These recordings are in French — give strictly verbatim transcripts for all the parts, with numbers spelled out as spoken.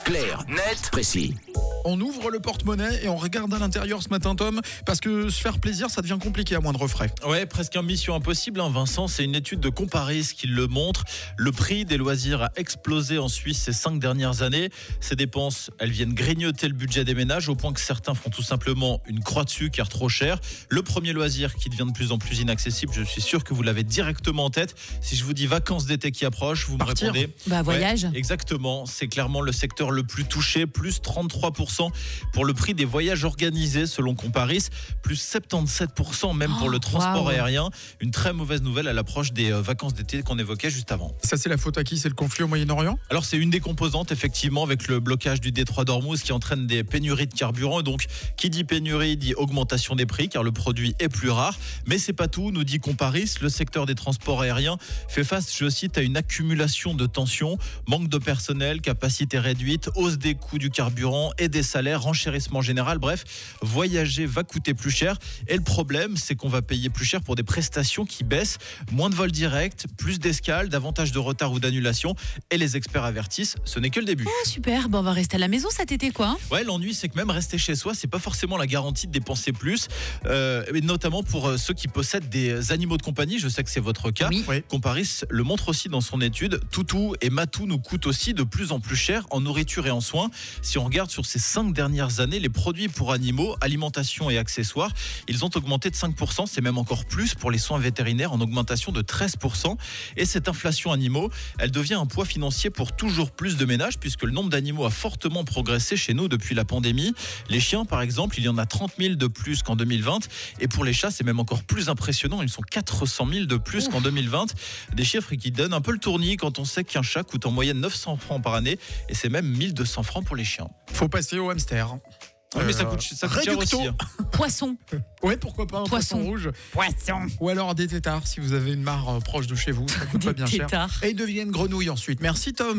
Clair, net, précis. On ouvre le porte-monnaie et on regarde à l'intérieur ce matin, Tom, parce que se faire plaisir, ça devient compliqué à moindre frais. Ouais, presque une mission impossible, hein, Vincent. C'est une étude de Comparis qui le montre. Le prix des loisirs a explosé en Suisse ces cinq dernières années. Ces dépenses, elles viennent grignoter le budget des ménages, au point que certains font tout simplement une croix dessus car trop cher. Le premier loisir qui devient de plus en plus inaccessible, je suis sûr que vous l'avez directement en tête. Si je vous dis vacances d'été qui approchent, vous Partir. me répondez. Bah, voyage. Ouais, exactement. C'est clairement le secteur le plus touché, plus trente-trois pour cent pour le prix des voyages organisés selon Comparis, plus soixante-dix-sept pour cent même pour le transport wow. aérien. Une très mauvaise nouvelle à l'approche des euh, vacances d'été qu'on évoquait juste avant. Ça, c'est la faute à qui? C'est le conflit au Moyen-Orient? Alors c'est une des composantes effectivement, avec le blocage du détroit d'Ormuz qui entraîne des pénuries de carburant. Donc qui dit pénurie dit augmentation des prix car le produit est plus rare. Mais c'est pas tout, nous dit Comparis. Le secteur des transports aériens fait face, je cite, à une accumulation de tensions, manque de personnel, capacité réduite, hausse des coûts du carburant et des salaires, renchérissement général. Bref, voyager va coûter plus cher. Et le problème, c'est qu'on va payer plus cher pour des prestations qui baissent. Moins de vols directs, plus d'escales, davantage de retard ou d'annulation. Et les experts avertissent, ce n'est que le début. Oh, super, bon, on va rester à la maison cet été, quoi. Hein. Ouais, l'ennui, c'est que même rester chez soi, c'est pas forcément la garantie de dépenser plus. Euh, et notamment pour euh, ceux qui possèdent des animaux de compagnie. Je sais que c'est votre cas. Oui. Oui. Comparis le montre aussi dans son étude. Toutou et Matou nous coûtent aussi de plus en plus cher en nourriture et en soins. Si on regarde sur ces cinq dernières années, les produits pour animaux, alimentation et accessoires, ils ont augmenté de cinq pour cent. C'est même encore plus pour les soins vétérinaires, en augmentation de treize pour cent. Et cette inflation animaux, elle devient un poids financier pour toujours plus de ménages, puisque le nombre d'animaux a fortement progressé chez nous depuis la pandémie. Les chiens, par exemple, il y en a trente mille de plus qu'en deux mille vingt. Et pour les chats, c'est même encore plus impressionnant. Ils sont quatre cent mille de plus Ouf. qu'en deux mille vingt. Des chiffres qui donnent un peu le tournis quand on sait qu'un chat coûte en moyenne neuf cents francs par année. Et c'est même mille deux cents francs pour les chiens. Faut passer au hamster. Oui, mais ça coûte, ça coûte cher Reducto. aussi. Hein. Poisson. Ouais, pourquoi pas un poisson, Poisson. rouge. Poisson. Ou alors des têtards si vous avez une mare euh, proche de chez vous. Ça coûte Des pas bien cher. têtards. Et ils deviennent grenouilles ensuite. Merci, Tom.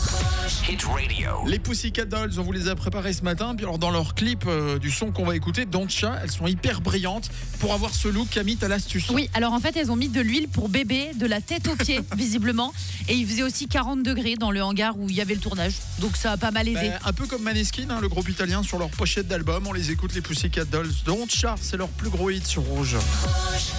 Hit Radio. Les Pussycat Dolls, on vous les a préparés ce matin. Puis alors dans leur clip euh, du son qu'on va écouter, Doncha, elles sont hyper brillantes. Pour avoir ce look, Camille, t'as l'astuce. Oui, alors en fait, elles ont mis de l'huile pour bébé, de la tête aux pieds, visiblement. Et il faisait aussi quarante degrés dans le hangar où il y avait le tournage. Donc ça a pas mal aidé. Ben, un peu comme Maneskin, hein, le groupe italien, sur leur pochette d'album. On les écoute, les Pussycat Dolls. Doncha, c'est leur plus gros hit sur Rouge.